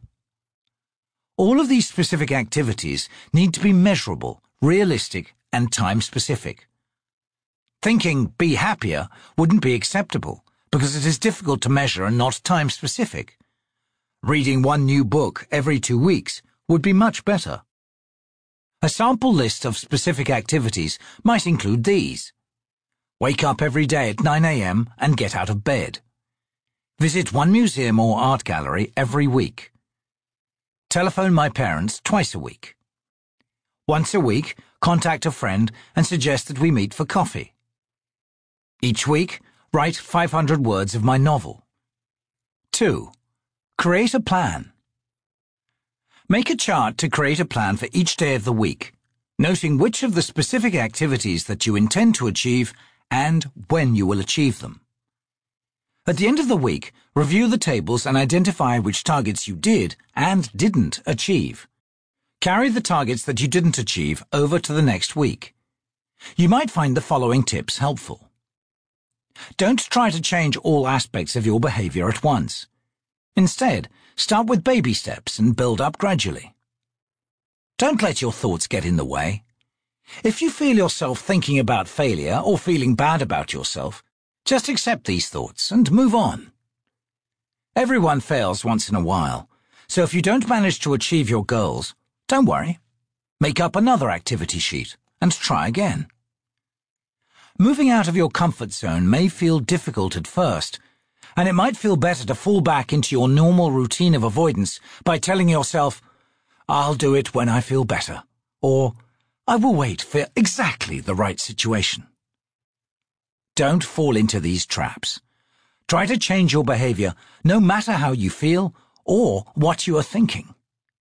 Speaker 1: All of these specific activities need to be measurable, realistic, and time-specific. Thinking, be happier, wouldn't be acceptable, because it is difficult to measure and not time-specific. Reading one new book every two weeks would be much better. A sample list of specific activities might include these. Wake up every day at nine a m and get out of bed. Visit one museum or art gallery every week. Telephone my parents twice a week. Once a week, contact a friend and suggest that we meet for coffee. Each week, write five hundred words of my novel. two. Create a plan. Make a chart to create a plan for each day of the week, noting which of the specific activities that you intend to achieve and when you will achieve them. At the end of the week, review the tables and identify which targets you did and didn't achieve. Carry the targets that you didn't achieve over to the next week. You might find the following tips helpful. Don't try to change all aspects of your behavior at once. Instead, start with baby steps and build up gradually. Don't let your thoughts get in the way. If you feel yourself thinking about failure or feeling bad about yourself, just accept these thoughts and move on. Everyone fails once in a while, so if you don't manage to achieve your goals, don't worry. Make up another activity sheet and try again. Moving out of your comfort zone may feel difficult at first, and it might feel better to fall back into your normal routine of avoidance by telling yourself, I'll do it when I feel better, or I will wait for exactly the right situation. Don't fall into these traps. Try to change your behavior no matter how you feel or what you are thinking.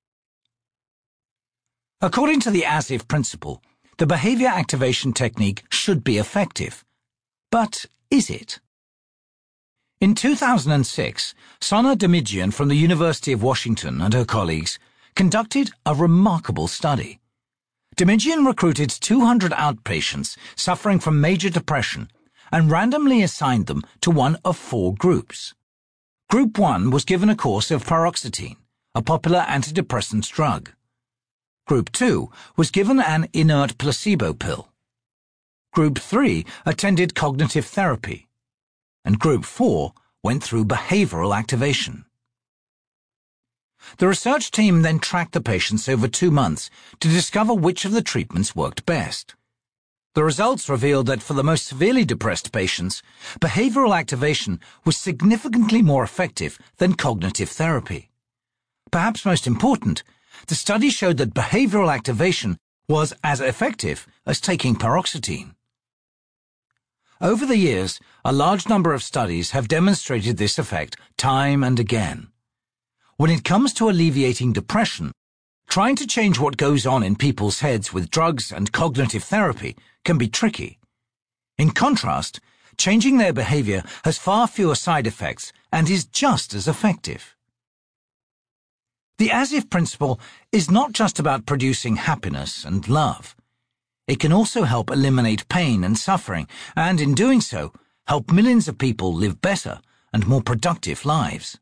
Speaker 1: According to the As If principle, the behavior activation technique should be effective. But is it? In two thousand six, Sona Demidzian from the University of Washington and her colleagues conducted a remarkable study. Demidzian recruited two hundred outpatients suffering from major depression and randomly assigned them to one of four groups. Group one was given a course of paroxetine, a popular antidepressant drug. Group two was given an inert placebo pill. Group three attended cognitive therapy. And Group four went through behavioral activation. The research team then tracked the patients over two months to discover which of the treatments worked best. The results revealed that for the most severely depressed patients, behavioral activation was significantly more effective than cognitive therapy. Perhaps most important, the study showed that behavioral activation was as effective as taking paroxetine. Over the years, a large number of studies have demonstrated this effect time and again. When it comes to alleviating depression, trying to change what goes on in people's heads with drugs and cognitive therapy can be tricky. In contrast, changing their behavior has far fewer side effects and is just as effective. The as-if principle is not just about producing happiness and love. It can also help eliminate pain and suffering, and in doing so, help millions of people live better and more productive lives.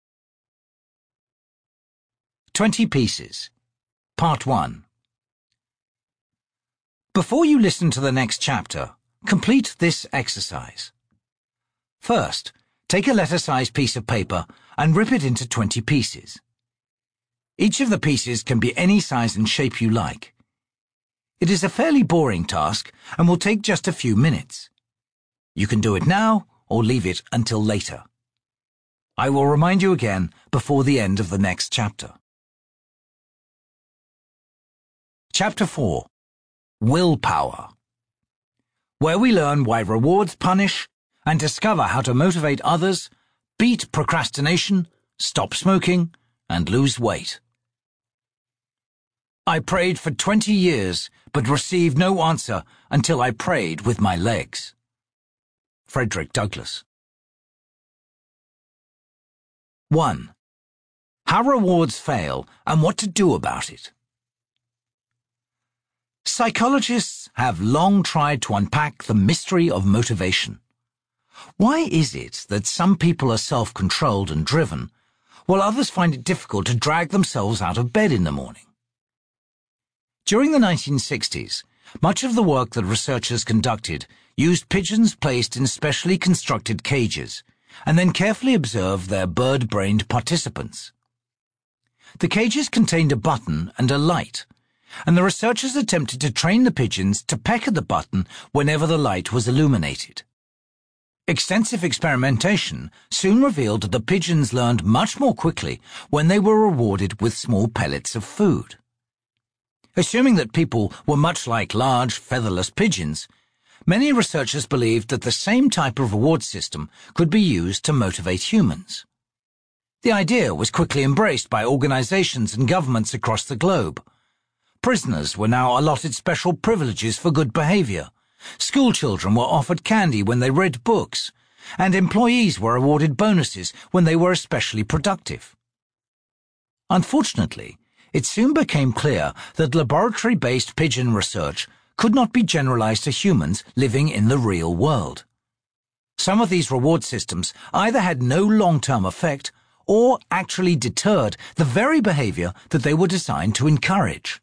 Speaker 1: twenty Pieces. Part one. Before you listen to the next chapter, complete this exercise. First, take a letter-sized piece of paper and rip it into twenty pieces. Each of the pieces can be any size and shape you like. It is a fairly boring task and will take just a few minutes. You can do it now or leave it until later. I will remind you again before the end of the next chapter. Chapter four. Willpower. Where we learn why rewards punish and discover how to motivate others, beat procrastination, stop smoking, and lose weight. I prayed for twenty years, but received no answer until I prayed with my legs. Frederick Douglass. one. How rewards fail and what to do about it. Psychologists have long tried to unpack the mystery of motivation. Why is it that some people are self-controlled and driven, while others find it difficult to drag themselves out of bed in the morning? During the nineteen sixties, much of the work that researchers conducted used pigeons placed in specially constructed cages and then carefully observed their bird-brained participants. The cages contained a button and a light, and the researchers attempted to train the pigeons to peck at the button whenever the light was illuminated. Extensive experimentation soon revealed that the pigeons learned much more quickly when they were rewarded with small pellets of food. Assuming that people were much like large, featherless pigeons, many researchers believed that the same type of reward system could be used to motivate humans. The idea was quickly embraced by organizations and governments across the globe. Prisoners were now allotted special privileges for good behavior. School children were offered candy when they read books, and employees were awarded bonuses when they were especially productive. Unfortunately, it soon became clear that laboratory-based pigeon research could not be generalized to humans living in the real world. Some of these reward systems either had no long-term effect or actually deterred the very behavior that they were designed to encourage.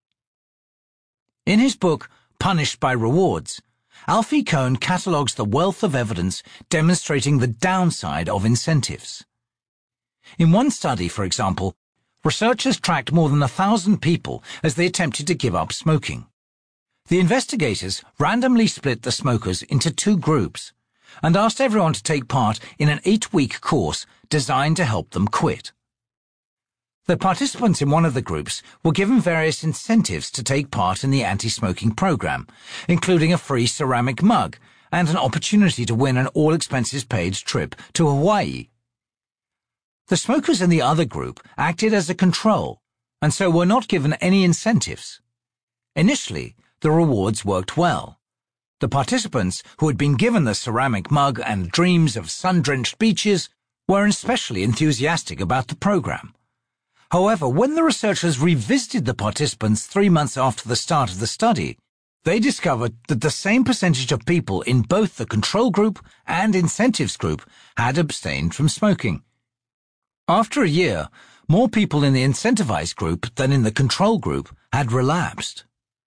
Speaker 1: In his book, Punished by Rewards, Alfie Kohn catalogues the wealth of evidence demonstrating the downside of incentives. In one study, for example, researchers tracked more than a thousand people as they attempted to give up smoking. The investigators randomly split the smokers into two groups and asked everyone to take part in an eight-week course designed to help them quit. The participants in one of the groups were given various incentives to take part in the anti-smoking program, including a free ceramic mug and an opportunity to win an all-expenses-paid trip to Hawaii. The smokers in the other group acted as a control, and so were not given any incentives. Initially, the rewards worked well. The participants who had been given the ceramic mug and dreams of sun-drenched beaches were especially enthusiastic about the program. However, when the researchers revisited the participants three months after the start of the study, they discovered that the same percentage of people in both the control group and incentives group had abstained from smoking. After a year, more people in the incentivized group than in the control group had relapsed.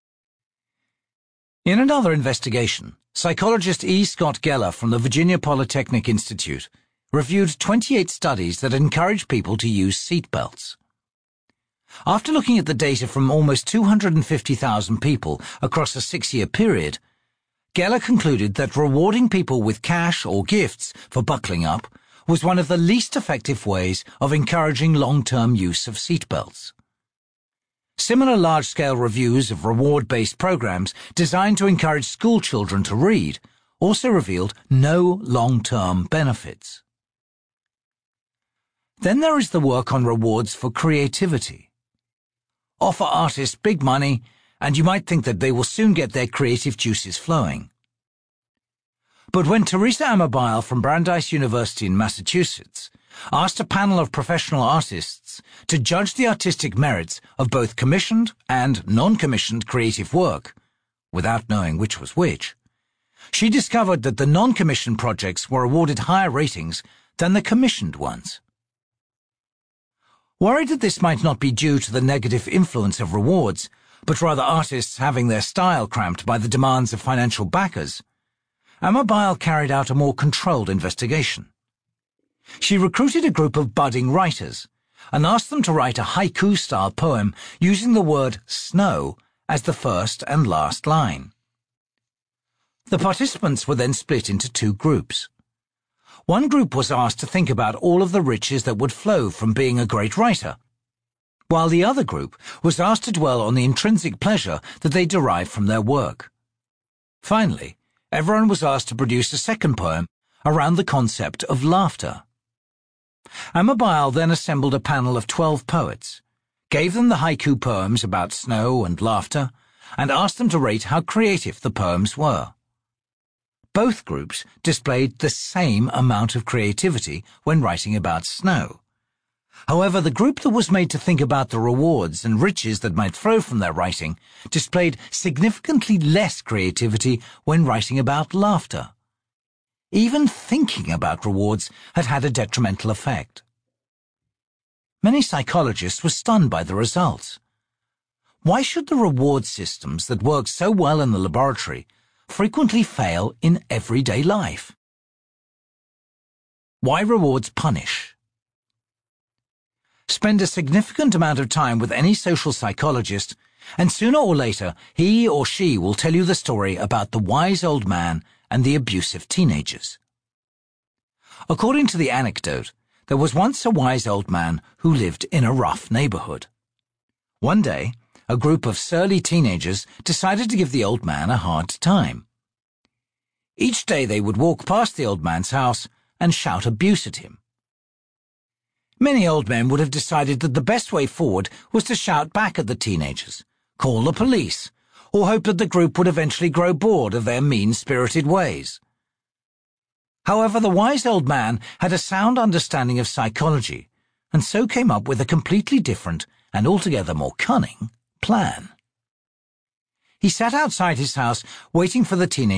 Speaker 1: In another investigation, psychologist E. Scott Geller from the Virginia Polytechnic Institute reviewed twenty-eight studies that encouraged people to use seat belts. After looking at the data from almost two hundred fifty thousand people across a six-year period, Geller concluded that rewarding people with cash or gifts for buckling up was one of the least effective ways of encouraging long-term use of seatbelts. Similar large-scale reviews of reward-based programs designed to encourage school children to read also revealed no long-term benefits. Then there is the work on rewards for creativity. Offer artists big money, and you might think that they will soon get their creative juices flowing. But when Teresa Amabile from Brandeis University in Massachusetts asked a panel of professional artists to judge the artistic merits of both commissioned and non-commissioned creative work, without knowing which was which, she discovered that the non-commissioned projects were awarded higher ratings than the commissioned ones. Worried that this might not be due to the negative influence of rewards, but rather artists having their style cramped by the demands of financial backers, Amabile carried out a more controlled investigation. She recruited a group of budding writers and asked them to write a haiku-style poem using the word snow as the first and last line. The participants were then split into two groups. One group was asked to think about all of the riches that would flow from being a great writer, while the other group was asked to dwell on the intrinsic pleasure that they derived from their work. Finally, everyone was asked to produce a second poem around the concept of laughter. Amabile then assembled a panel of twelve poets, gave them the haiku poems about snow and laughter, and asked them to rate how creative the poems were. Both groups displayed the same amount of creativity when writing about snow. However, the group that was made to think about the rewards and riches that might flow from their writing displayed significantly less creativity when writing about laughter. Even thinking about rewards had had a detrimental effect. Many psychologists were stunned by the results. Why should the reward systems that work so well in the laboratory frequently fail in everyday life? Why rewards punish? Spend a significant amount of time with any social psychologist, and sooner or later he or she will tell you the story about the wise old man and the abusive teenagers. According to the anecdote, there was once a wise old man who lived in a rough neighborhood. One day, a group of surly teenagers decided to give the old man a hard time. Each day they would walk past the old man's house and shout abuse at him. Many old men would have decided that the best way forward was to shout back at the teenagers, call the police, or hope that the group would eventually grow bored of their mean-spirited ways. However, the wise old man had a sound understanding of psychology, and so came up with a completely different and altogether more cunning plan. He sat outside his house waiting for the teenagers